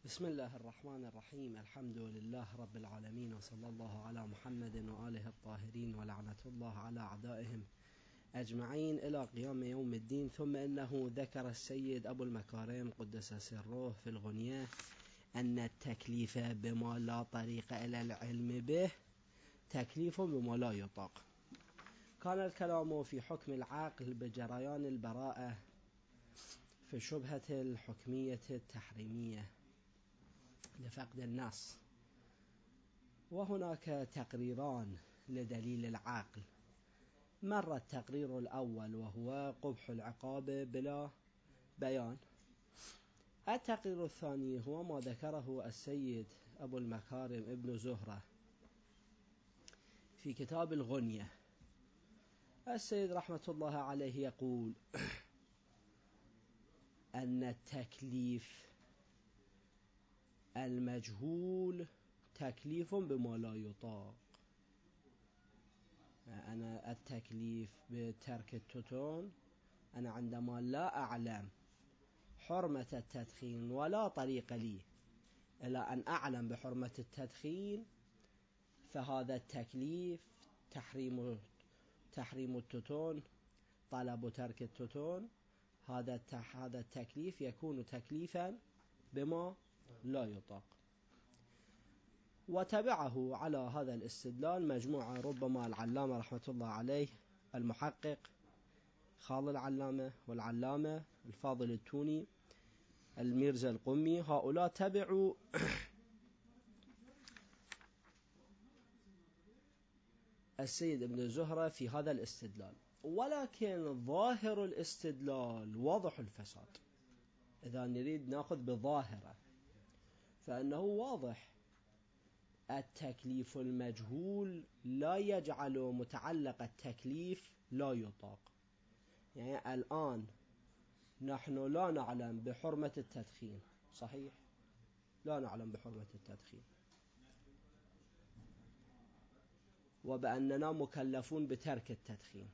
بسم الله الرحمن الرحيم. الحمد لله رب العالمين، وصلى الله على محمد وآله الطاهرين، ولعنة الله على أعدائهم أجمعين إلى قيام يوم الدين. ثم إنه ذكر السيد أبو المكارم قدس سره في الغنية أن التكليف بما لا طريق إلى العلم به تكليف بما لا يطاق. كان الكلام في حكم العقل بجريان البراءة في شبهة الحكمية التحريمية لفقد النص، وهناك تقريران لدليل العقل. مر التقرير الأول وهو قبح العقاب بلا بيان. التقرير الثاني هو ما ذكره السيد أبو المكارم ابن زهرة في كتاب الغنية. السيد رحمة الله عليه يقول أن التكليف المجهول تكليف بما لا يطاق. أنا التكليف بترك التتون، أنا عندما لا أعلم حرمة التدخين ولا طريق لي إلى أن أعلم بحرمة التدخين، فهذا التكليف تحريم التتون، طلب ترك التتون، هذا التكليف يكون تكليفا بما لا يطاق. وتبعه على هذا الاستدلال مجموعة، ربما العلامة رحمة الله عليه، المحقق خال العلامة، والعلامة الفاضل التوني، الميرزا القمي، هؤلاء تبعوا السيد ابن زهرة في هذا الاستدلال. ولكن ظاهر الاستدلال واضح الفساد. إذا نريد نأخذ بظاهرة فإنه واضح. التكليف المجهول لا يجعل متعلق التكليف لا يطاق. يعني الآن نحن لا نعلم بحرمة التدخين، صحيح؟ لا نعلم بحرمة التدخين، وبأننا مكلفون بترك التدخين،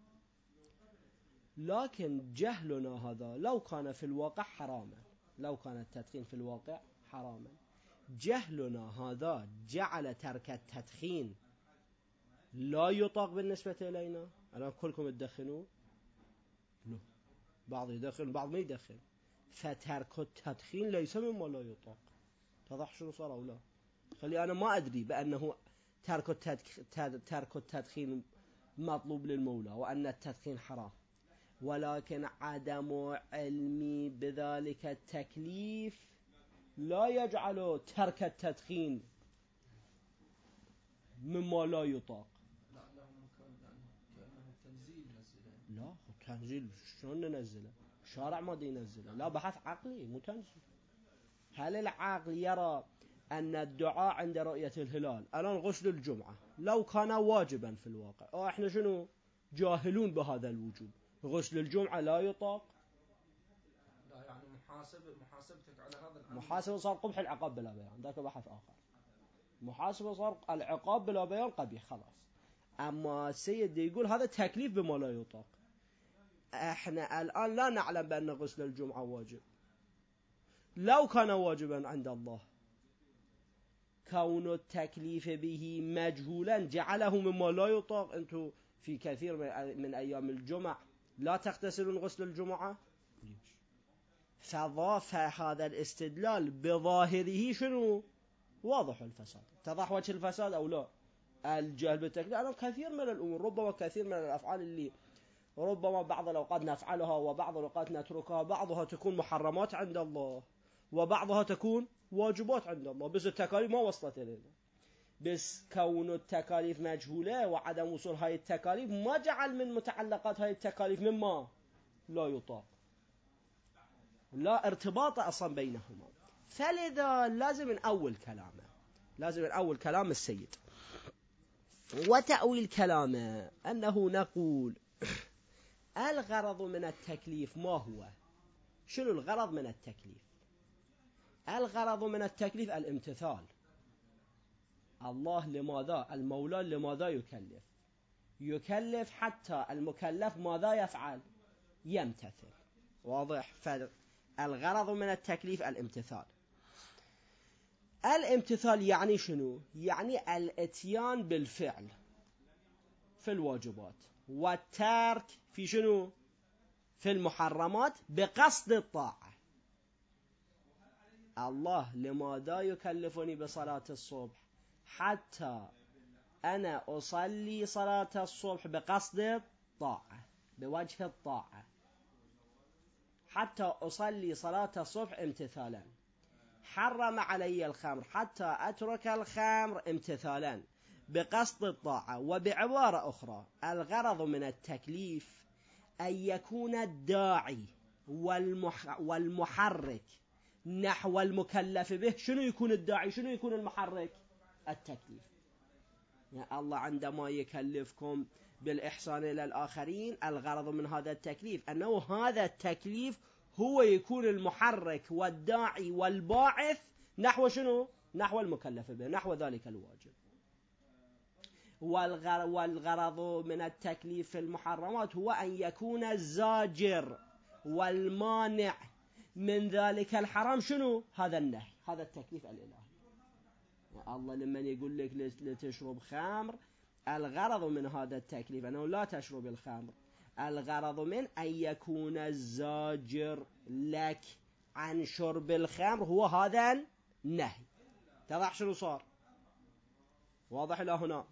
لكن جهلنا هذا لو كان في الواقع حراما، لو كان التدخين في الواقع حراما، جهلنا هذا جعل ترك التدخين لا يطاق بالنسبة إلينا. الآن كلكم تدخنون؟ لا، بعض يدخن بعض ما يدخن، فترك التدخين ليس مما لا يطاق. تضح شنو صار أو لا؟ خلي أنا ما أدري بأنه ترك التدخين مطلوب للمولى وأن التدخين حرام، ولكن عدم علمي بذلك التكليف لا يجعل ترك التدخين مما لا يطاق. لا، تنزيل شلون ننزله؟ شارع ما دي ينزله، لا، بحث عقلي مو تنزيل. هل العقل يرى أن الدعاء عند رؤية الهلال الآن غسل الجمعة لو كان واجبا في الواقع، احنا شنو جاهلون بهذا الوجوب، غسل الجمعة لا يطاق؟ لا، يعني محاسبتك على هذا الأمر، محاسبة صار قبح العقاب بلا بيان، ذاك بحث آخر. محاسبة صار العقاب بلا بيان قبيح خلاص. أما السيد يقول هذا تكليف بما لا يطاق. احنا الآن لا نعلم بأن غسل الجمعة واجب. لو كان واجبا عند الله، كون التكليف به مجهولا جعله مما لا يطاق. انتم في كثير من أيام الجمعة لا تغتسلون غسل الجمعة، فضاف هذا الاستدلال بظاهره شنو؟ واضح الفساد. اتضح وجه الفساد أو لا؟ الجهل بالتكليف. أنا كثير من الأمور، ربما كثير من الأفعال اللي ربما بعض الأوقات نفعلها وبعض الأوقات نتركها، بعضها تكون محرمات عند الله وبعضها تكون واجبات عند الله، بس التكاليف ما وصلت إلينا. بس كون التكاليف مجهولة وعدم وصول هاي التكاليف ما جعل من متعلقات هاي التكاليف مما لا يطاق، لا ارتباط أصلا بينهما. فلذا لازم نأول كلام السيد. وتأويل كلامه أنه نقول الغرض من التكليف ما هو؟ شنو الغرض من التكليف؟ الغرض من التكليف الامتثال. الله لماذا؟ المولى لماذا يكلف؟ يكلف حتى المكلف ماذا يفعل؟ يمتثل. واضح؟ فالغرض من التكليف الامتثال. الامتثال يعني شنو؟ يعني الاتيان بالفعل في الواجبات، والترك في شنو؟ في المحرمات بقصد الطاعة. الله لماذا يكلفني بصلاة الصبح؟ حتى أنا أصلي صلاة الصبح بقصد الطاعة، بوجه الطاعة، حتى أصلي صلاة الصبح امتثالا. حرم علي الخمر حتى أترك الخمر امتثالا بقصد الطاعة. وبعبارة أخرى، الغرض من التكليف أن يكون الداعي والمحرك نحو المكلف به. شنو يكون الداعي؟ شنو يكون المحرك؟ التكليف. يعني الله عندما يكلفكم بالإحسان إلى الآخرين، الغرض من هذا التكليف أنه هذا التكليف هو يكون المحرك والداعي والباعث نحو شنو؟ نحو المكلف به، نحو ذلك الواجب. والغرض من التكليف في المحرمات هو أن يكون الزاجر والمانع من ذلك الحرام. شنو؟ هذا النهي، هذا التكليف الإلهي. الله لما يقول لك لتشرب خمر، الغرض من هذا التكليف أنه لا تشرب الخمر. الغرض من أن يكون الزاجر لك عن شرب الخمر هو هذا النهي. تضح شنو صار؟ واضح إلى هنا؟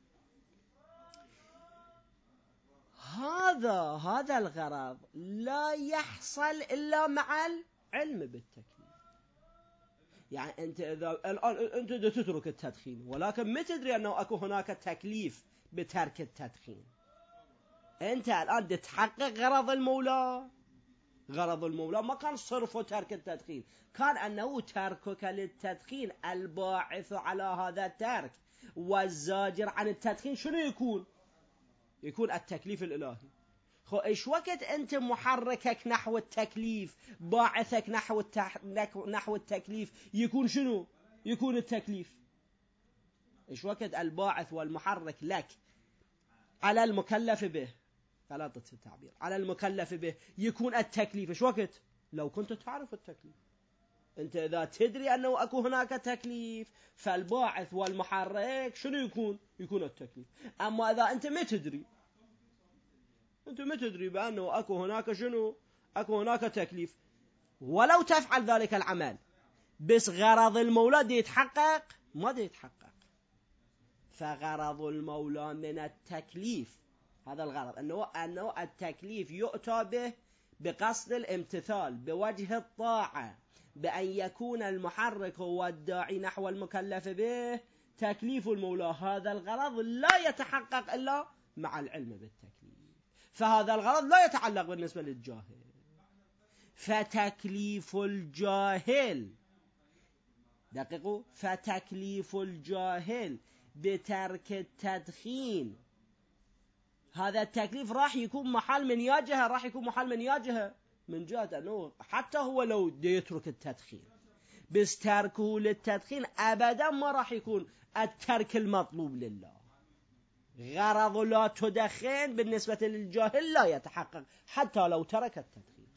هذا الغرض لا يحصل إلا مع العلم بالتكليف. يعني أنت الآن أنت تترك التدخين، ولكن ما تدري أنه أكو هناك تكليف بترك التدخين. أنت الآن تتحقق غرض المولى. غرض المولى ما كان صرف ترك التدخين، كان أنه تركك للتدخين الباعث على هذا الترك والزاجر عن التدخين. شنو يكون؟ يكون التكليف الإلهي. إيش وقت أنت محركك نحو التكليف، باعثك نحو التكليف، يكون شنو؟ يكون التكليف. إيش وقت الباعث والمحرك لك على المكلف به، غلطة التعبير، على المكلف به يكون التكليف. إيش وقت؟ لو كنت تعرف التكليف. أنت إذا تدري أنه أكو هناك تكليف، فالباعث والمحرك شنو يكون؟ يكون التكليف. أما إذا أنت ما تدري، أنت ما تدري بأنه أكو هناك شنو؟ أكو هناك تكليف، ولو تفعل ذلك العمل بس غرض المولى دي يتحقق، ما دي يتحقق. فغرض المولى من التكليف هذا الغرض، أنه التكليف يؤتى به بقصد الامتثال بوجه الطاعة، بأن يكون المحرك هو الداعي نحو المكلف به. تكليف المولى هذا الغرض لا يتحقق إلا مع العلم بالتكليف. فهذا الغرض لا يتعلق بالنسبة للجاهل. فتكليف الجاهل، دقيقوا، فتكليف الجاهل بترك التدخين، هذا التكليف راح يكون محل من ياجهه، راح يكون محل من ياجهه من جهة أنه حتى هو لو يترك التدخين، بس تركه للتدخين أبدا ما راح يكون الترك المطلوب لله. غرض لا تدخن بالنسبة للجاهل لا يتحقق حتى لو ترك التدخين.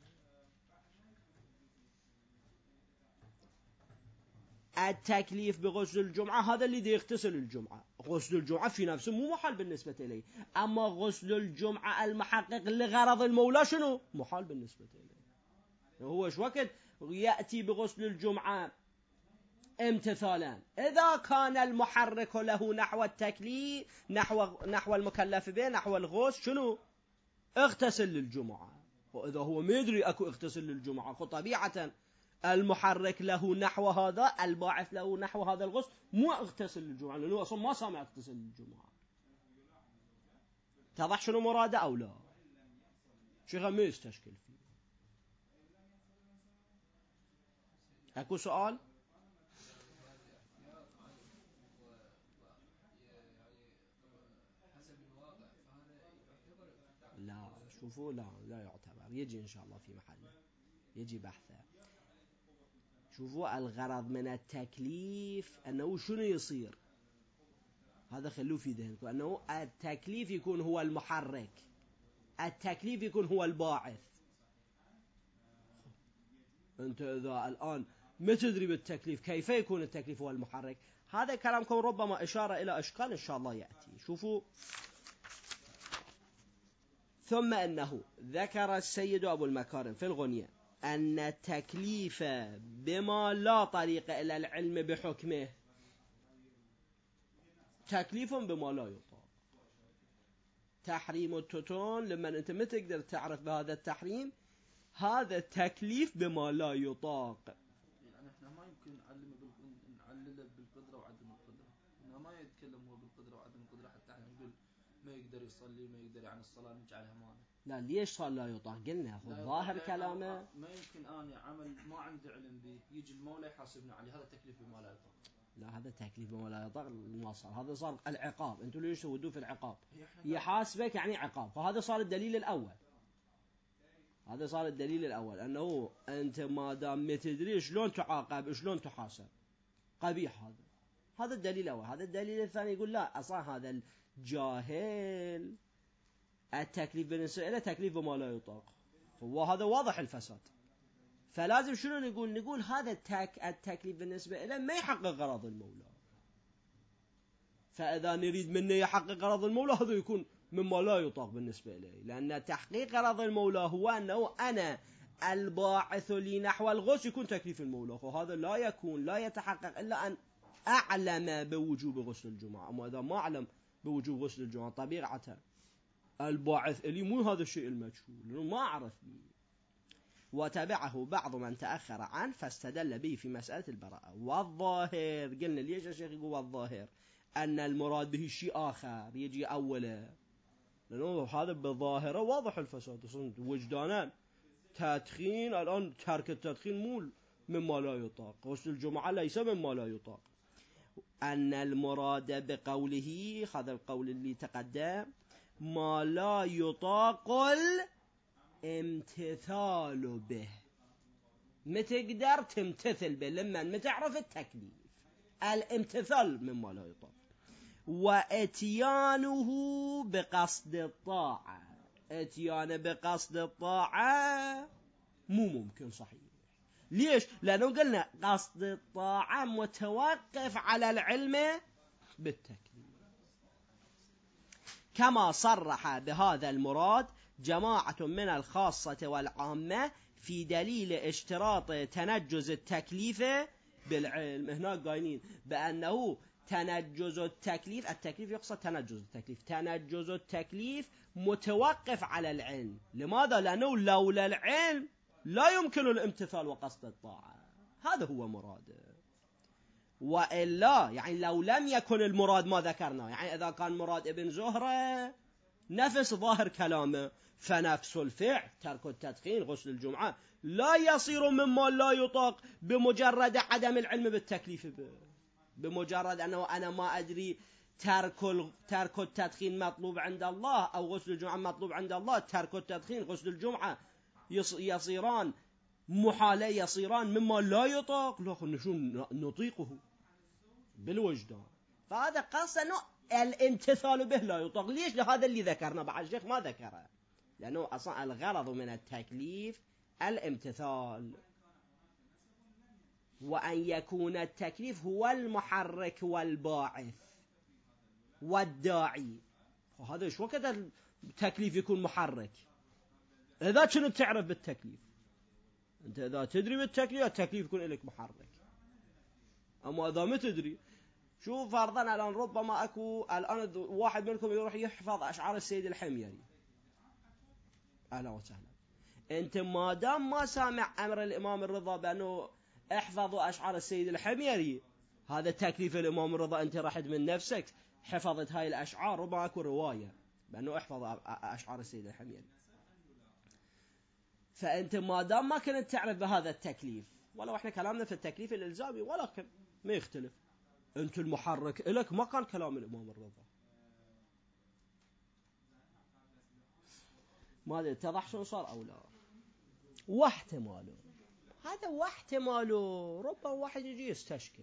التكليف بغسل الجمعة هذا اللي يغتسل الجمعة، غسل الجمعة في نفسه مو محال بالنسبة إليه. أما غسل الجمعة المحقق لغرض المولى شنو؟ محال بالنسبة إليه. هو إيش وقت يأتي بغسل الجمعة امتثالا؟ إذا كان المحرك له نحو التكليف، نحو المكلف به، نحو الغسل، شنو؟ اغتسل للجمعة. وإذا هو ما يدري أكو اغتسل للجمعة، فطبيعة المحرك له نحو هذا، الباعث له نحو هذا الغسل، مو اغتسل للجمعة، لأنه أصلا ما سامع اغتسل للجمعة. تضح شنو مراده أو لا؟ شيخا ما يستشكل فيه. أكو سؤال؟ لا شوفوا، لا يعتبر، يجي إن شاء الله في محله، يجي بحثه. شوفوا الغرض من التكليف أنه شنو يصير، هذا خلوه في ذهنكم، أنه التكليف يكون هو المحرك، التكليف يكون هو الباعث. أنت إذا الآن ما تدري بالتكليف، كيف يكون التكليف هو المحرك؟ هذا كلامكم ربما إشارة إلى أشكال إن شاء الله يأتي. شوفوا: ثم أنه ذكر السيد أبو المكارم في الغنية أن التكليف بما لا طريق إلى العلم بحكمه تكليف بما لا يطاق. تحريم التتون لما أنت ما تقدر تعرف بهذا التحريم، هذا تكليف بما لا يطاق. يعني احنا ما يمكن نعلله بالقدرة وعدم القدرة، إنه ما يتكلم هو بالقدرة وعدم القدرة حتى احنا نقول ما يقدر يصلي، ما يقدر عن الصلاة نجعلها مانع. لا، ليش صار لا يطاق؟ قلنا خذ ظاهر كلامه. ما يمكن أنا عمل ما عندي علم به يجي المولى يحاسبنا عليه، هذا تكليف بما لا يطاق. لا، هذا تكليف بما لا يطاق ما صار، هذا صار العقاب. انتوا ليش تودوا في العقاب؟ يحاسبك يعني عقاب، فهذا صار الدليل الأول. هذا صار الدليل الأول أنه أنت ما دام ما تدري شلون تعاقب شلون تحاسب، قبيح هذا الدليل الأول. هذا الدليل الثاني يقول لا، أصلا هذا الجاهل التكليف بالنسبة إلى تكليف بما لا يطاق، وهذا واضح الفساد. فلازم شنو نقول هذا التكليف بالنسبة إلى ما يحقق غرض المولى. فإذا نريد منه يحقق غرض المولى هذا يكون مما لا يطاق بالنسبة إليه، لأن تحقيق غرض المولى هو أنه أنا الباعث لي نحو الغسل، يكون تكليف المولى، فهذا لا يتحقق إلا أن أعلم بوجوب غسل الجمعة. أما إذا ما أعلم بوجوب غسل الجمعة طبيعة الباعث لي مو هذا الشيء المجهول، لأنه ما أعرف به. وتبعه بعض من تأخر عنه فاستدل به في مسألة البراءة. والظاهر، قلنا ليش يا شيخ يقول والظاهر؟ أن المراد به شيء آخر يجي أوله، لأنه هذا بالظاهرة واضح الفساد وجدانا. تدخين الآن، ترك التدخين مو مما لا يطاق، غسل الجمعة ليس مما لا يطاق. أن المراد بقوله، هذا القول اللي تقدم، ما لا يطاق الامتثال به، ما تقدر تمتثل به لما ما تعرف التكليف. الامتثال مما لا يطاق. واتيانه بقصد الطاعة، اتيانه بقصد الطاعة مو ممكن صحيح. ليش؟ لأنه قلنا قصد الطاعة متوقف على العلم بالتكليف، كما صرح بهذا المراد جماعة من الخاصة والعامة في دليل اشتراط تنجز التكليف بالعلم. هنا قايلين بأنه تنجز التكليف يقصد تنجز التكليف، تنجز التكليف متوقف على العلم. لماذا؟ لأنه لولا العلم لا يمكن الامتثال وقصد الطاعة، هذا هو مراده. وإلا يعني لو لم يكن المراد ما ذكرنا، يعني إذا كان مراد ابن زهرة نفس ظاهر كلامه، فنفس الفعل ترك التدخين غسل الجمعة لا يصير مما لا يطاق بمجرد عدم العلم بالتكليف به، بمجرد أنه أنا ما أدري ترك التدخين مطلوب عند الله أو غسل الجمعة مطلوب عند الله. ترك التدخين غسل الجمعة يصيران محالة، يصيران مما لا يطاق، لكن شو نطيقه بالوجدان. فهذا قصة أنه الامتثال به لا يطاق. ليش؟ لهذا اللي ذكرنا، بعد الشيخ ما ذكره، لأنه أصلا الغرض من التكليف الامتثال، وأن يكون التكليف هو المحرك والباعث والداعي. وهذا إيش وقت التكليف يكون محرك؟ إذا كنت تعرف بالتكليف، أنت إذا تدري بالتكليف التكليف يكون لك محرك. أما إذا ما تدري، شوف فرضا الآن ربما أكو الآن واحد منكم يروح يحفظ أشعار السيد الحميري، أهلا وسهلا. أنت ما دام ما سامع أمر الإمام الرضا بأنه احفظوا أشعار السيد الحميري، هذا تكليف الإمام الرضا، أنت رحت من نفسك حفظت هاي الأشعار، ربما أكو رواية بأنه احفظ أشعار السيد الحميري. فأنت ما دام ما كنت تعرف بهذا التكليف، ولو احنا كلامنا في التكليف الإلزامي ولكن ما يختلف، أنت المحرك إلك ما كان كلام الإمام الرضا. ما أدري اتضح شو صار أو لا. واحتماله، هذا واحتماله ربما واحد يجي يستشكل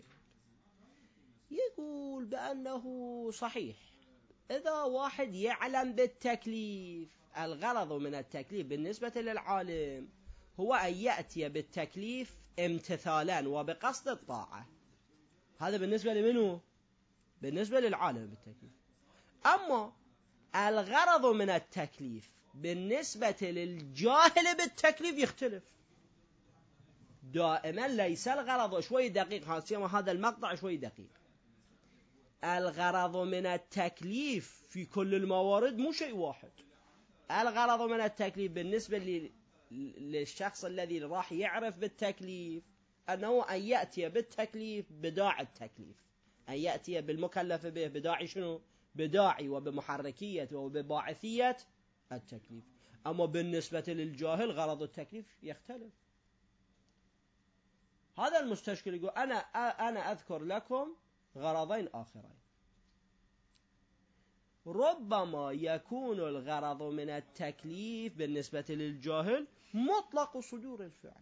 يقول بأنه صحيح إذا واحد يعلم بالتكليف، الغرض من التكليف بالنسبة للعالم هو أن يأتي بالتكليف امتثالا وبقصد الطاعة. هذا بالنسبة لمنه؟ بالنسبة للعالم بالتكليف. أما الغرض من التكليف بالنسبة للجاهل بالتكليف يختلف. دائما ليس الغرض شوي دقيق، هذا المقطع شوي دقيق. الغرض من التكليف في كل الموارد مو شيء واحد. الغرض من التكليف بالنسبة للشخص الذي راح يعرف بالتكليف أنه أن يأتي بالتكليف بداعي التكليف، أن يأتي بالمكلف به بداعي شنو؟ بداعي وبمحركية وبباعثية التكليف. أما بالنسبة للجاهل غرض التكليف يختلف. هذا المستشكل يقول أنا أذكر لكم غرضين آخرين. ربما يكون الغرض من التكليف بالنسبة للجاهل مطلق صدور الفعل.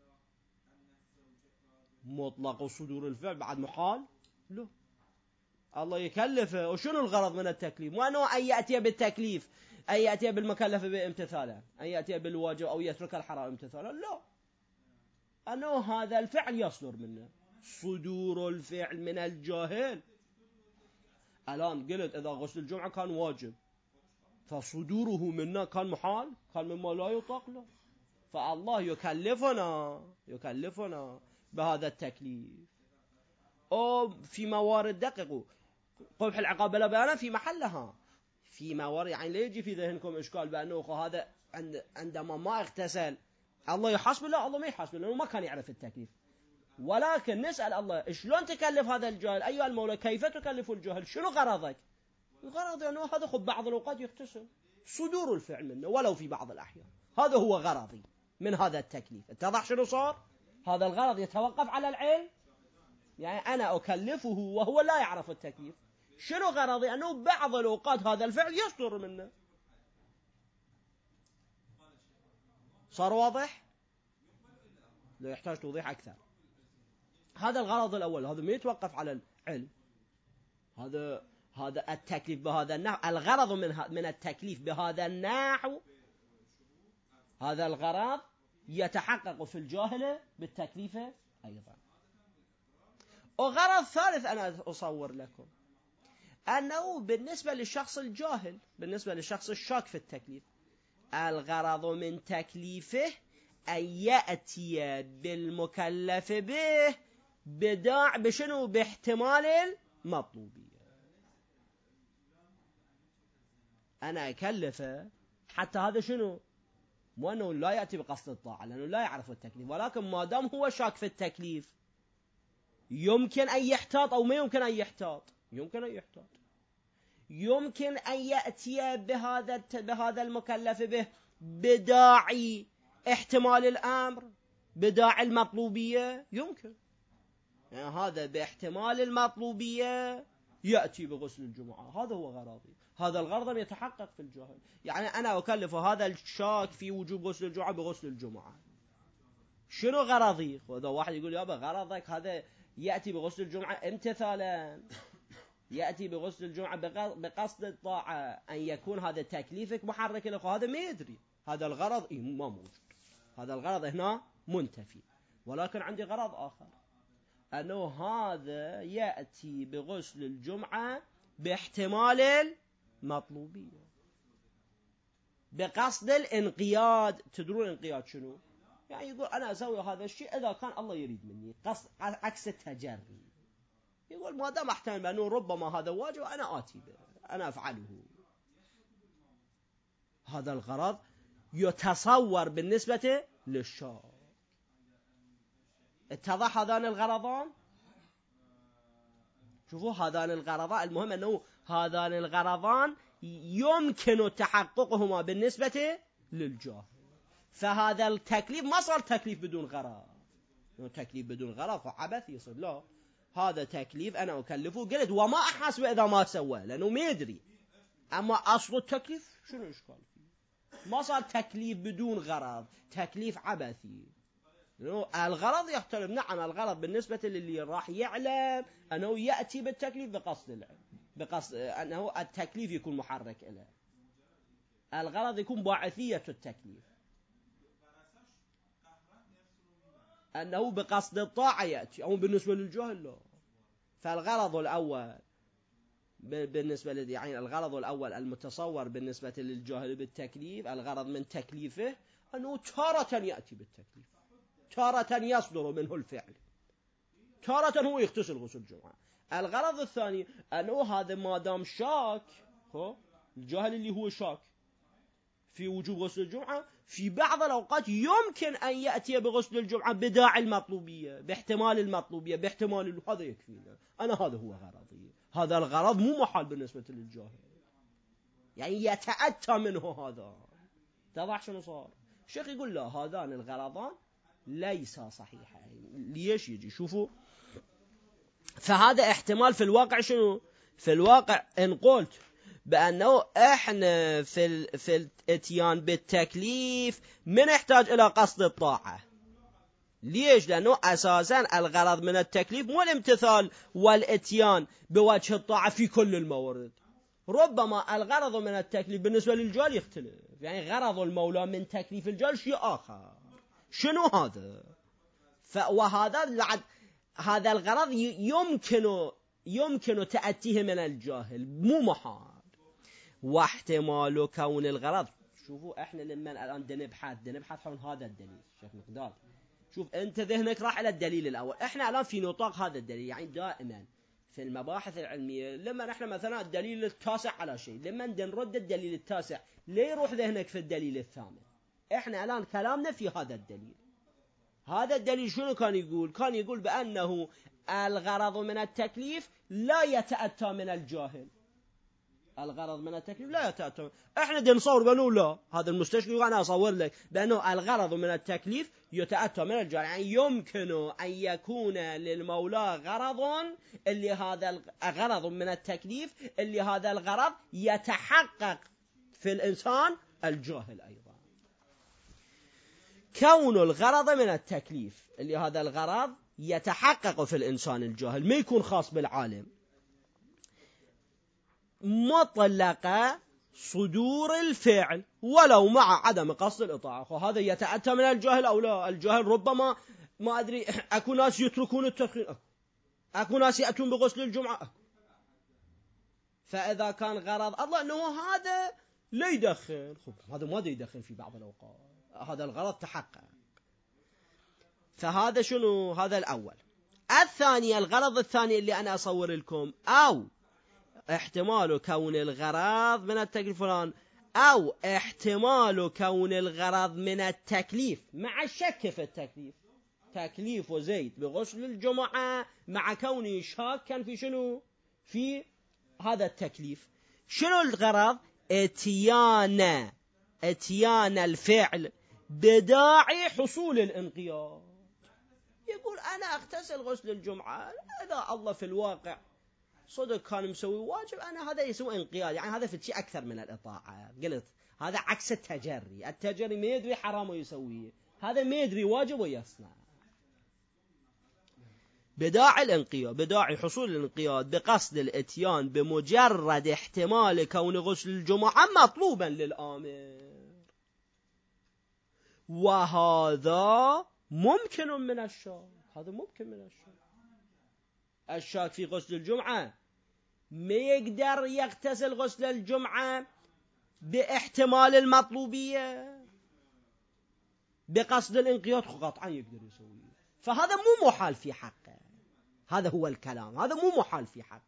مطلق صدور الفعل بعد محال؟ لا، الله يكلفه. وشنو الغرض من التكليف؟ وأنه أن يأتي بالتكليف، أن يأتي بالمكلف بامتثالا، أن يأتي بالواجب أو يترك الحرام امتثالا. لا، أنه هذا الفعل يصدر منه. صدور الفعل من الجاهل. الآن قلت إذا غسل الجمعة كان واجب، فصدوره منا كان محال، كان مما لا يطاق له. فالله يكلفنا بهذا التكليف. أو في موارد دقيقة قبح العقاب بلا بيانا في محلها. في موارد يعني لا يجي في ذهنكم إشكال بأنه هذا عندما ما اغتسل الله يحاسب. لا، الله ما يحاسب لأنه ما كان يعرف التكليف. ولكن نسأل الله شلون تكلف هذا الجاهل؟ أيها المولى كيف تكلف الجاهل؟ شنو غرضك؟ الغرض أنه هذا خب بعض الأوقات يغتسل، صدور الفعل منه ولو في بعض الأحيان. هذا هو غرضي من هذا التكليف. اتضح شنو صار؟ هذا الغرض يتوقف على العلم. يعني أنا أكلفه وهو لا يعرف التكليف. شنو غرضي؟ أنه بعض الأوقات هذا الفعل يصدر منه. صار واضح؟ لا يحتاج توضيح أكثر. هذا الغرض الأول، هذا ما يتوقف على العلم. هذا التكليف بهذا النحو، الغرض من التكليف بهذا النحو، هذا الغرض يتحقق في الجاهل بالتكليف أيضا. وغرض ثالث أنا أصور لكم أنه بالنسبة للشخص الجاهل، بالنسبة للشخص الشاك في التكليف، الغرض من تكليفه أن يأتي بالمكلف به بشنو؟ باحتمال المطلوبية. أنا أكلفه حتى هذا شنو؟ مو أنه لا يأتي بقصد الطاعة لأنه لا يعرف التكليف، ولكن ما دام هو شاك في التكليف يمكن أن يحتاط أو ما يمكن أن يحتاط. يمكن أن يحتاط. يمكن أن يأتي بهذا المكلف به بداعي احتمال الأمر، بداعي المطلوبية. يمكن يعني هذا باحتمال المطلوبية يأتي بغسل الجمعة. هذا هو غرضي. هذا الغرض يتحقق في الجاهل. يعني أنا أكلف هذا الشاك في وجوب غسل الجمعة بغسل الجمعة. شنو غرضي؟ وإذا واحد يقول يابا غرضك هذا يأتي بغسل الجمعة امتثالا، يأتي بغسل الجمعة بقصد الطاعة، أن يكون هذا تكليفك محرك له، هذا ما يدري. هذا الغرض ما موجود. هذا الغرض هنا منتفي. ولكن عندي غرض آخر، أنه هذا يأتي بغسل الجمعة باحتمال المطلوبية، بقصد الانقياد. تدرون الانقياد شنو؟ يعني يقول أنا أسوي هذا الشيء إذا كان الله يريد مني، قصد عكس التجري. يقول ما دام أحتمل بأنه ربما هذا واجب أنا آتي به، أنا أفعله. هذا الغرض يتصور بالنسبة للشاك. اتضح هذان الغرضان؟ شوفوا هذان الغرضان، المهم أنه هذان الغرضان يمكن تحققهما بالنسبة للجاهل. فهذا التكليف ما صار تكليف بدون غرض. تكليف بدون غرض فعبث يصير. لا، هذا تكليف أنا أكلفه قلت وما أحاسب إذا ما سوى لأنه ما يدري. أما أصل التكليف شنو إشكال فيه؟ ما صار تكليف بدون غرض، تكليف عبثي. الغرض يختلف. نعم، الغرض بالنسبة للي راح يعلم أنه يأتي بالتكليف بقصد العلم، بقصد أنه التكليف يكون محرك له. الغرض يكون باعثية التكليف. أنه بقصد الطاعة يأتي، أو بالنسبة للجاهل لا. فالغرض الأول بالنسبة يعني الغرض الأول المتصور بالنسبة للجاهل بالتكليف، الغرض من تكليفه أنه تارة يأتي بالتكليف، تارة يصدر منه الفعل، تارة هو يغتسل غسل الجمعة. الغرض الثاني أنه هذا ما دام شاك، الجاهل اللي هو شاك في وجوب غسل الجمعة، في بعض الأوقات يمكن أن يأتي بغسل الجمعة بداعي المطلوبية، باحتمال المطلوبية، باحتمال هذا يكفينا. أنا هذا هو غرضي، هذا الغرض مو محال بالنسبة للجاهل، يعني يتأتى منه هذا. تضح شنو صار؟ الشيخ يقول لا، هذان الغرضان ليس صحيحين. ليش؟ يجي شوفوا، فهذا احتمال في الواقع شنو؟ في الواقع إن قلت بأنه إحنا في الاتيان بالتكليف من يحتاج إلى قصد الطاعة. ليش؟ لأنه أساسا الغرض من التكليف مو الامتثال والاتيان بوجه الطاعة في كل الموارد. ربما الغرض من التكليف بالنسبة للجال يختلف، يعني غرض المولى من تكليف الجال شيء آخر. شنو هذا؟ وهذا لعد هذا الغرض يمكن تأتيه من الجاهل، مو محال. واحتمال كون الغرض، شوفوا احنا لما الآن نبحث عن هذا الدليل. شيخ مقداد، شوف انت ذهنك راح على الدليل الأول، احنا الآن في نطاق هذا الدليل. يعني دائما في المباحث العلمية لما نحن مثلا الدليل التاسع على شيء، لما نرد الدليل التاسع ليه يروح ذهنك في الدليل الثامن؟ احنا الآن كلامنا في هذا الدليل. هذا الدليل شنو كان يقول؟ كان يقول بأنه الغرض من التكليف لا يتأتى من الجاهل. الغرض من التكليف لا يتأتى. احنا دي نصور بأنه لا، هذا المستشفى أنا أصور لك بأنه الغرض من التكليف يتأتى من الجاهل، يعني يمكن أن يكون للمولى غرض اللي هذا الغرض من التكليف، اللي هذا الغرض يتحقق في الإنسان الجاهل أيضا. كون الغرض من التكليف اللي هذا الغرض يتحقق في الإنسان الجاهل، ما يكون خاص بالعالم، مطلق صدور الفعل ولو مع عدم قصد الإطاعة. وهذا يتأتى من الجاهل أو لا؟ الجاهل ربما ما أدري، أكو ناس يتركون التدخين، أكو ناس يأتون بغسل الجمعة. فإذا كان غرض الله أنه هذا لا يدخل، هذا ما يدخل في بعض الأوقات، هذا الغرض تحقق. فهذا شنو؟ هذا الأول. الثاني، الغرض الثاني اللي أنا أصور لكم، أو احتمال كون الغرض من التكليف فلان، أو احتمال كون الغرض من التكليف مع الشك في التكليف، تكليف زيد بغسل الجمعة مع كونه شاكا في شنو؟ في هذا التكليف. شنو الغرض؟ اتيان الفعل بداعي حصول الانقياد. يقول أنا أغتسل غسل الجمعة، إذا الله في الواقع صدق كان مسوي واجب، أنا هذا يسوي انقياد، يعني هذا في شيء أكثر من الإطاعة. قلت هذا عكس التجري. التجري ما يدري حرام ويسويه، هذا ما يدري واجب ويصنع. بداعي الانقياد، بداعي حصول الانقياد بقصد الاتيان بمجرد احتمال كون غسل الجمعة مطلوبا للآمر. وهذا ممكن من الشاك، هذا ممكن من الشاك. الشاك في غسل الجمعة ما يقدر يغتسل غسل الجمعة باحتمال المطلوبية بقصد الانقياد، قطعا يقدر يسويه. فهذا مو محال في حقه، هذا هو الكلام، هذا مو محال في حقه.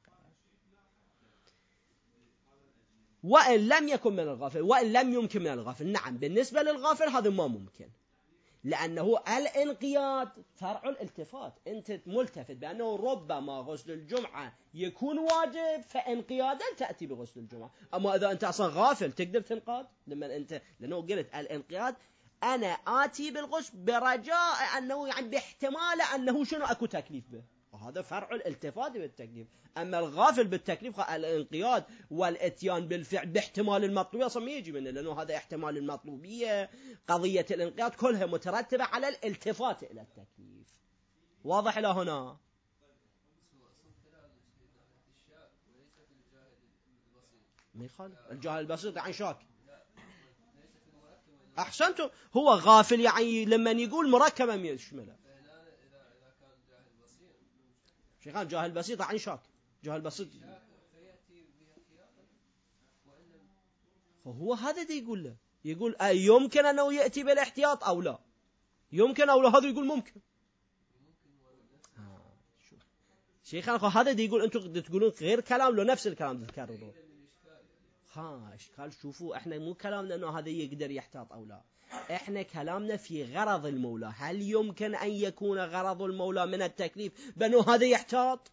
وإن لم يكن من الغافل، وإن لم يمكن من الغافل، نعم بالنسبة للغافل هذا ما ممكن، لأنه الانقياد فرع الالتفات. أنت ملتفت بأنه ربما غسل الجمعة يكون واجب، فانقيادا تأتي بغسل الجمعة. أما إذا أنت أصلا غافل تقدر تنقاد، لأنه قلت الانقياد أنا آتي بالغسل برجاء أنه يعني باحتمال أنه شنو أكو تكليف به، وهذا فرع الالتفات بالتكليف. أما الغافل بالتكليف الانقياد والاتيان بالفعل باحتمال المطلوبية أصلا ما يجي منه، لأنه هذا احتمال المطلوبية، قضية الانقياد كلها مترتبة على الالتفات إلى التكليف. واضح إلى هنا؟ ما يخالف الجاهل البسيط عن شاك. أحسنتم، هو غافل يعني لما يقول مركبا يشمله. شيخان جاهل بسيط عن شاك، جاهل بسيط فهو هذا دي يقول له، يقول يمكن أنه يأتي بالاحتياط أو لا، يمكن أو لا، هذا يقول ممكن. شيخان هذا دي يقول أنتم تقولون غير كلام لو نفس الكلام تذكرونه. إشكال شوفوا إحنا مو كلامنا أنه هذا يقدر يحتاط أو لا، إحنا كلامنا في غرض المولى. هل يمكن أن يكون غرض المولى من التكليف بأنه هذا يحتاط؟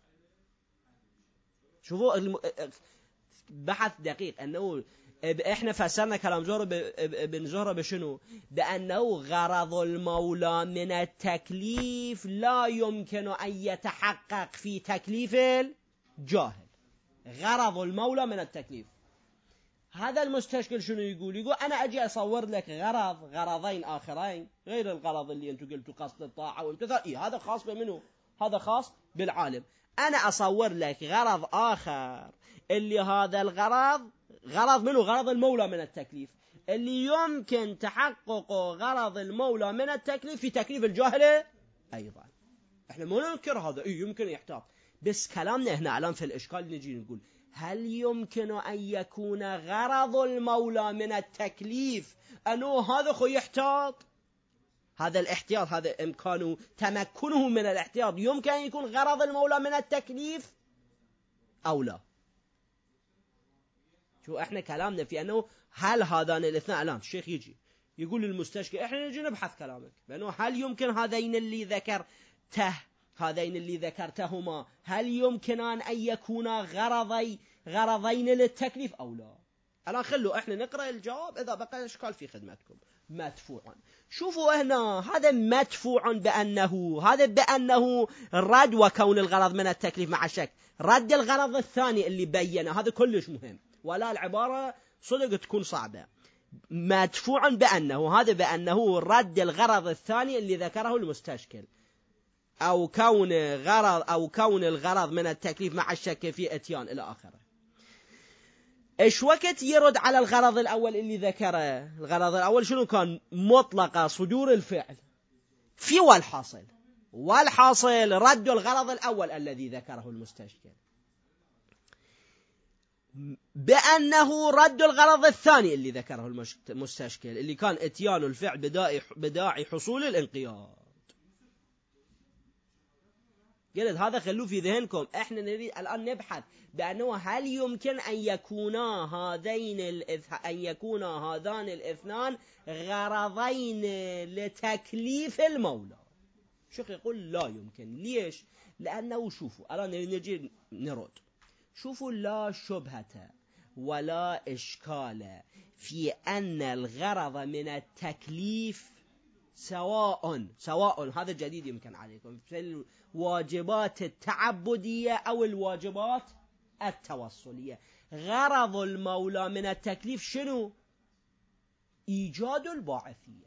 شوفوا بحث دقيق أنه إحنا فسرنا كلام ابن زهرة بشنو؟ بأنه غرض المولى من التكليف لا يمكن أن يتحقق في تكليف الجاهل. غرض المولى من التكليف. هذا المستشكل شنو يقول؟ يقول أنا أجي أصور لك غرضين آخرين غير الغرض اللي أنتم قلتوا قصد الطاعة وامتثال. هذا خاص بمنه؟ هذا خاص بالعالم. أنا أصور لك غرض آخر اللي هذا الغرض غرض منه؟ غرض المولى من التكليف، اللي يمكن تحقق غرض المولى من التكليف في تكليف الجاهل أيضا. إحنا مو ننكر هذا، يمكن يحتاط، بس كلامنا هنا الآن في الإشكال نجي نقول هل يمكن أن يكون غرض المولى من التكليف أنه هذا يحتاط؟ هذا الاحتياط، هذا إمكانه تمكنه من الاحتياط يمكن أن يكون غرض المولى من التكليف أو لا؟ شو احنا كلامنا في أنه هل هذان الاثنين. الآن الشيخ يجي يقول للمستشكل احنا نجي نبحث كلامك بأنه هل يمكن هذين اللي ذكرتهما هل يمكنان أن يكونا غرضين للتكليف أو لا؟ الآن خلوا احنا نقرأ الجواب، إذا بقى إشكال في خدمتكم. مدفوعا، شوفوا هنا هذا مدفوع بأنه رد، وكون الغرض من التكليف مع الشك رد الغرض الثاني اللي بينه. هذا كلش مهم، ولا العبارة صدق تكون صعبة. مدفوع بأنه رد الغرض الثاني اللي ذكره المستشكل، أو كون الغرض من التكليف مع الشك في اتيان إلى آخره. إيش وقت يرد على الغرض الأول اللي ذكره؟ الغرض الأول شنو كان؟ مطلق صدور الفعل في والحاصل رد الغرض الأول الذي ذكره المستشكل بأنه رد الغرض الثاني اللي ذكره المستشكل اللي كان اتيان الفعل بداعي حصول الانقياد. قلت هذا خلوه في ذهنكم. احنا نريد الآن نبحث بأنه هل يمكن أن يكون هذان الاثنان غرضين لتكليف المولى. شيخ يقول لا يمكن. ليش؟ لأنه شوفوا الآن نجي نرد. شوفوا لا شبهة ولا إشكال في أن الغرض من التكليف سواء هذا جديد يمكن عليكم في الواجبات التعبدية أو الواجبات التوصلية. غرض المولى من التكليف شنو؟ إيجاد الباعثية.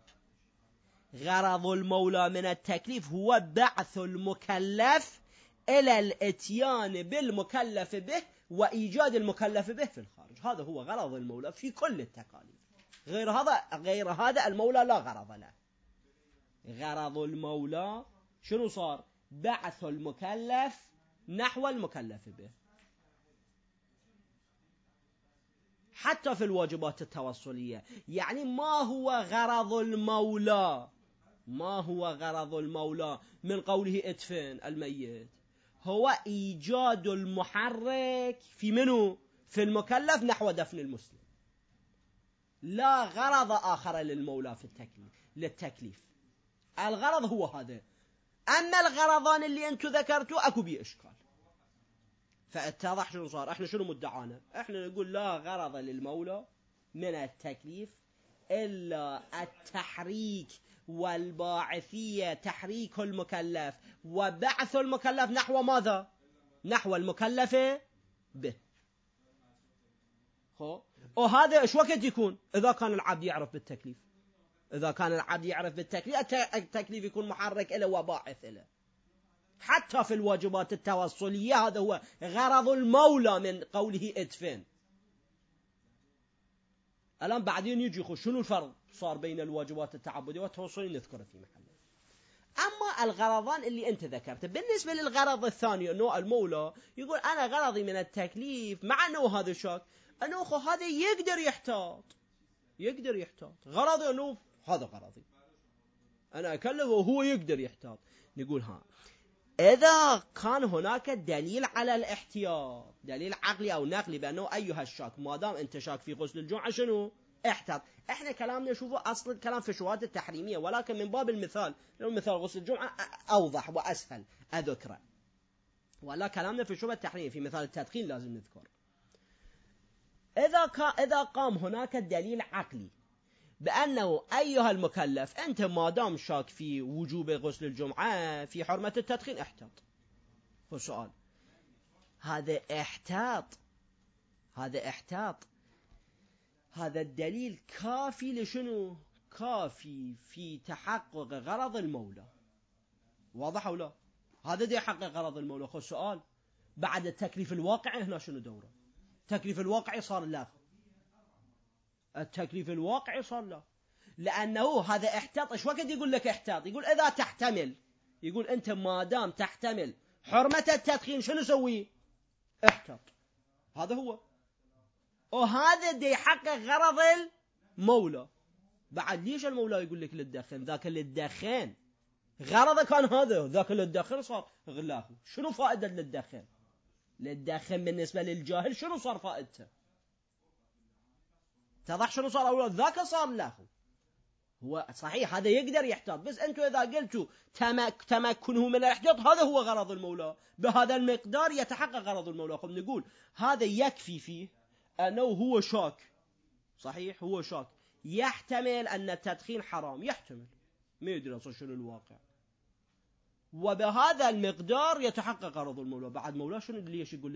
غرض المولى من التكليف هو بعث المكلف إلى الاتيان بالمكلف به وإيجاد المكلف به في الخارج. هذا هو غرض المولى في كل التكاليف. غير هذا المولى لا غرض له. غرض المولى شنو صار؟ بعث المكلف نحو المكلف به. حتى في الواجبات التوصلية. يعني ما هو غرض المولى من قوله ادفن الميت؟ هو إيجاد المحرك في منه؟ في المكلف نحو دفن المسلم. لا غرض آخر للمولى في للتكليف. الغرض هو هذا. أما الغرضان اللي أنتم ذكرتوا أكو بيه إشكال. فاتضح شنو صار. احنا شنو مدعانا؟ احنا نقول لا غرض للمولى من التكليف إلا التحريك والباعثية، تحريك المكلف وبعث المكلف نحو ماذا؟ نحو المكلف به. وهذا ايش وقت يكون؟ إذا كان العبد يعرف بالتكليف. التكليف يكون محرك له وباعث له. حتى في الواجبات التوصلية هذا هو غرض المولى من قوله ادفن. الآن بعدين يجي شنو الفرق صار بين الواجبات التعبدية والتوصلية نذكره في محله. أما الغرضان اللي أنت ذكرته بالنسبة للغرض الثاني أنه المولى يقول أنا غرضي من التكليف مع أنه هذا شاك أنه أخو هذا يقدر يحتاط غرضي أنه هذا غرضي أنا أكلف وهو يقدر يحتاط. نقول إذا كان هناك دليل على الاحتياط دليل عقلي أو نقلي بأنه أيها الشاك ما دام أنت شاك في غسل الجمعة شنو احتاط. احنا كلامنا نشوفه أصل الكلام في الشبهات التحريمية ولكن من باب المثال لأنه مثال غسل الجمعة أوضح وأسهل أذكره ولا كلامنا في الشبهة التحريمية في مثال التدخين لازم نذكر. إذا قام هناك دليل عقلي بأنه أيها المكلف أنت ما دام شاك في وجوب غسل الجمعة في حرمة التدخين احتاط. فالسؤال هذا احتاط هذا الدليل كافي لشنو كافي في تحقق غرض المولى واضح أو لا؟ هذا دي يحقق غرض المولى. خو السؤال بعد التكليف الواقعي هنا شنو دوره؟ التكليف الواقعي صار لا التكليف الواقعي صار لا لأنه هذا احتاط. إيش وقت يقول لك احتاط؟ يقول إذا تحتمل يقول أنت ما دام تحتمل حرمة التدخين شنو سوي احتاط. هذا هو وهذا دي يحقق غرض المولى. بعد ليش المولى يقول لك للدخن ذاك للدخن غرضه كان هذا ذاك للدخن صار غلاه. شنو فائدة للدخن بالنسبة للجاهل شنو صار فائدته؟ تضح شنو صار أولا ذاك صار له هو صحيح هذا يقدر يحتاط بس أنتوا إذا قلتوا تمكنه من الاحتياط هذا هو غرض المولى بهذا المقدار يتحقق غرض المولى. قم نقول هذا يكفي فيه أنه هو شاك صحيح هو شاك يحتمل أن التدخين حرام يحتمل ما يدري أصلا شنو الواقع وبهذا المقدار يتحقق غرض المولى. بعد مولى شنو ليش يقول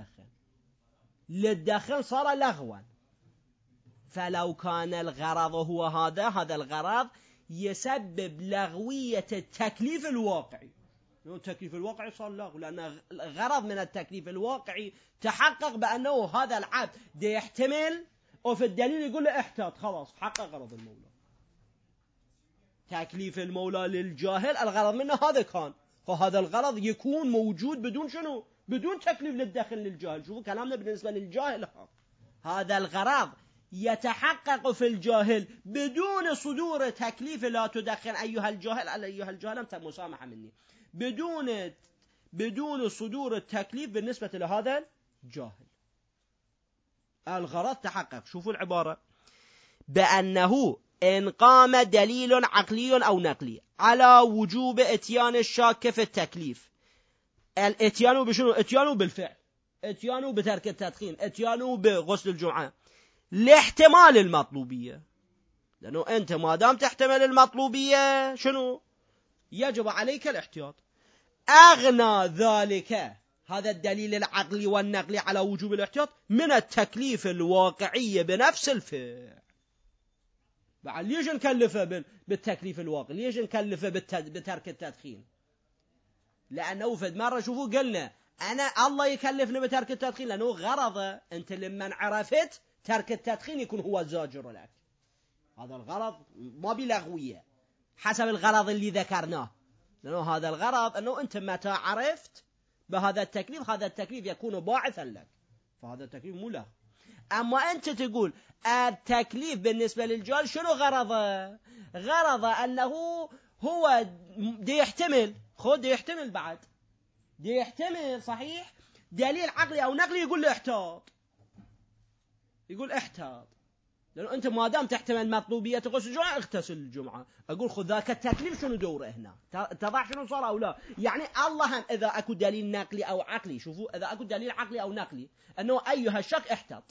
للدخن صار لغوا. فلو كان الغرض هو هذا الغرض يسبب لغوية التكليف الواقعي. التكليف الواقعي صار لغو لأن الغرض من التكليف الواقعي تحقق بأنه هذا العبد دي يحتمل وفي الدليل يقول له احتاط خلاص حقق غرض المولى. تكليف المولى للجاهل الغرض منه هذا كان فهذا الغرض يكون موجود بدون شنو بدون تكليف للداخل للجاهل. شوفوا كلامنا بالنسبة للجاهل هذا الغرض يتحقق في الجاهل بدون صدور تكليف لا تدخن أيها الجاهل أنت مسامحة مني بدون صدور التكليف بالنسبة لهذا الجاهل الغرض تحقق. شوفوا العبارة بأنه إن قام دليل عقلي أو نقلي على وجوب اتيان الشاك في التكليف الاتيان بشنو اتيان بالفعل اتيان بترك التدخين اتيان بغسل الجمعة لاحتمال المطلوبية لأنه أنت ما دام تحتمل المطلوبية شنو يجب عليك الاحتياط. أغنى ذلك هذا الدليل العقلي والنقلي على وجوب الاحتياط من التكليف الواقعي بنفس الفعل. بعد ليش نكلفه بالتكليف الواقعي ليش نكلفه بترك التدخين؟ لأنه في مرة شوفوا قلنا أنا الله يكلفني بترك التدخين لأنه غرضه أنت لما عرفت ترك التدخين يكون هو زاجر لك. هذا الغرض ما بلغوية حسب الغرض اللي ذكرناه لأنه هذا الغرض أنه أنت متى عرفت بهذا التكليف هذا التكليف يكون باعثا لك فهذا التكليف مو له. أما أنت تقول التكليف بالنسبة للجاهل شنو غرضه أنه هو دي يحتمل دي يحتمل بعد دي يحتمل صحيح دليل عقلي أو نقلي يقول له احتاط لأنه أنت ما دام تحتمل مطلوبية غسل الجمعة اغتسل الجمعة. أقول خذ ذاك التكليف شنو دوره هنا تضع شنو صار أو لا يعني الله إذا أكو دليل نقلي أو عقلي شوفوا إذا أكو دليل عقلي أو نقلي أنه أيها الشك احتاط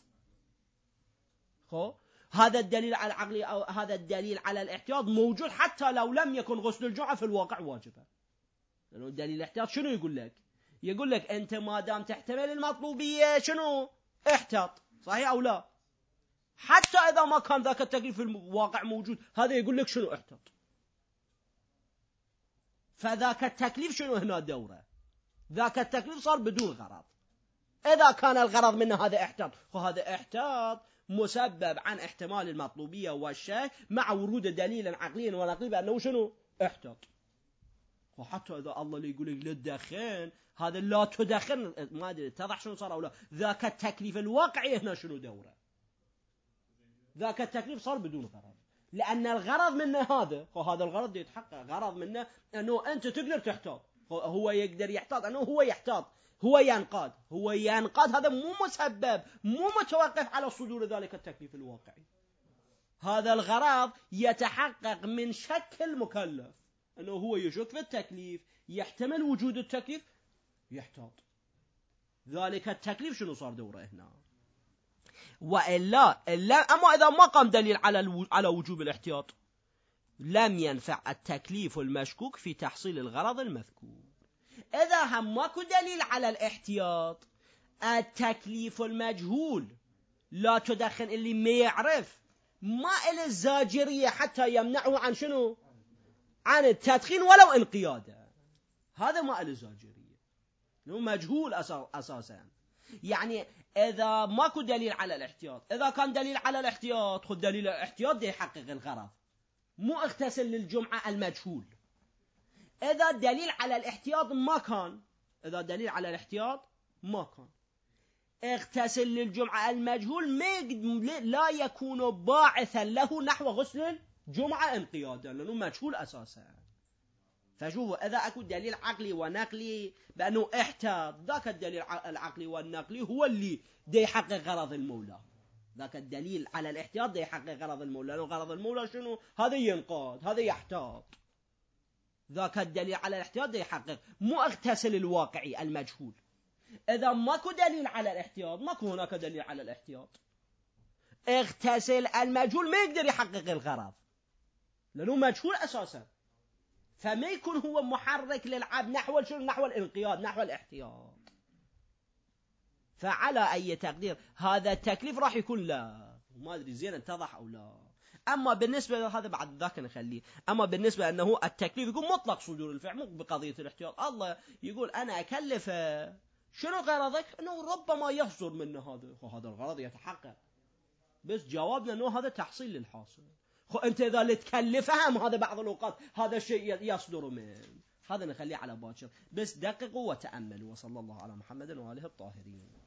هذا الدليل على العقلي أو هذا الدليل على الاحتياط موجود حتى لو لم يكن غسل الجمعة في الواقع واجبا. لأنه الدليل الاحتياط شنو يقول لك أنت ما دام تحتمل المطلوبية شنو احتاط صحيح أو لا حتى إذا ما كان ذاك التكليف في الواقع موجود هذا يقول لك شنو احتاط. فذاك التكليف شنو هنا دوره ذاك التكليف صار بدون غرض. إذا كان الغرض منه هذا احتاط فهذا احتاط مسبب عن احتمال المطلوبية والشك مع ورود دليل عقلي ونقلي بأنه شنو احتاط. وحتى إذا الله اللي يقول لك لا تدخن، هذا لا تدخن ما أدري اتضح شنو صار أو لا. ذاك التكليف الواقعي هنا شنو دوره؟ ذاك التكليف صار بدون غرض، لأن الغرض منه هذا الغرض يتحقق. غرض منه أنه أنت تقدر تحتاط، هو يقدر يحتاط، أنه هو يحتاط، هو ينقاد. هذا مو مسبب، مو متوقف على صدور ذلك التكليف الواقعي. هذا الغرض يتحقق من شك المكلف، أنه هو يشك في التكليف، يحتمل وجود التكليف، يحتاط. ذلك التكليف شنو صار دوره هنا؟ وإلا أما إذا ما قام دليل على وجوب الاحتياط لم ينفع التكليف المشكوك في تحصيل الغرض المذكور. إذا هم ماكو دليل على الاحتياط، التكليف المجهول لا تدخن اللي ما يعرف، ما إلى الزاجرية حتى يمنعه عن شنو؟ عن التدخين ولو انقيادا. هذا ما إلى الزاجرية، لأنه مجهول أساسا. يعني إذا ماكو دليل على الاحتياط، إذا كان دليل على الاحتياط خذ دليل الاحتياط دي يحقق الغرض، مو اغتسل للجمعة المجهول. إذا دليل على الاحتياط ما كان، إذا دليل على الاحتياط ما كان، اغتسل للجمعة المجهول لا يكون باعثا له نحو غسل الجمعة انقيادا، لأنه مجهول أساسا. فشوفوا إذا أكو دليل عقلي ونقلي بأنه احتاط، ذاك الدليل العقلي والنقلي هو اللي دي يحقق غرض المولى. ذاك الدليل على الاحتياط دي يحقق غرض المولى، لأنه غرض المولى شنو؟ هذا ينقاد، هذا يحتاط. ذاك الدليل على الاحتياط دي يحقق، مو اغتسل الواقعي المجهول. إذا ماكو دليل على الاحتياط، ماكو هناك دليل على الاحتياط، اغتسل المجهول ما يقدر يحقق الغرض، لأنه مجهول أساسا. فما يكون هو محرك للعب نحو الانقياد، نحو الاحتياط. فعلى أي تقدير هذا التكليف راح يكون لا، ما أدري زين اتضح أو لا. أما بالنسبة لهذا بعد ذاك نخليه. أما بالنسبة أنه التكليف يكون مطلق صدور الفعل، مو بقضية الاحتياط. الله يقول أنا أكلفه، شنو غرضك؟ أنه ربما يصدر منه هذا، وهذا الغرض يتحقق، بس جوابنا أنه هذا تحصيل للحاصل. أنت إذا اللي تكلفهم هذا بعض الأوقات هذا الشيء يصدر منه، هذا نخليه على باكر. بس دققوا وتأملوا. وصلى الله على محمد وآله الطاهرين.